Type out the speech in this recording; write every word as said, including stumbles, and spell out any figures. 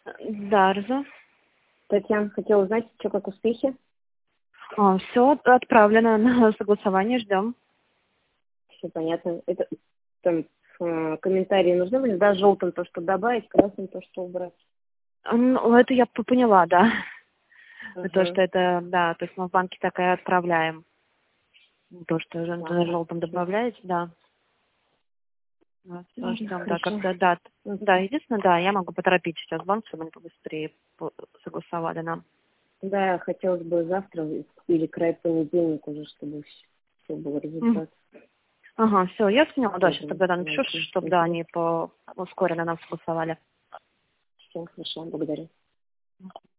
Дарза. Татьяна, хотела узнать, что как успехи? А, все отправлено на согласование, ждем. Все понятно. Это там э, комментарии нужны были, да, желтым то, что добавить, красным то, что убрать. Ну, это я п- поняла, да. Ага. То, что это, да, то есть мы в банке так и отправляем. То, что уже на Ага. желтом добавляете, да. Вот, всё, Ладно, ждем, да, хорошо. когда, да. Да, единственное, да, я могу поторопить сейчас банк, чтобы они побыстрее по- согласовали нам. Да, хотелось бы завтра или край понедельник уже, чтобы все был Мгм. результат. Ага, все, я поняла, да, сейчас Тоже тогда да, напишу, давайте. чтобы, да, они по ускоренно нам согласовали. Все, хорошо, благодарю.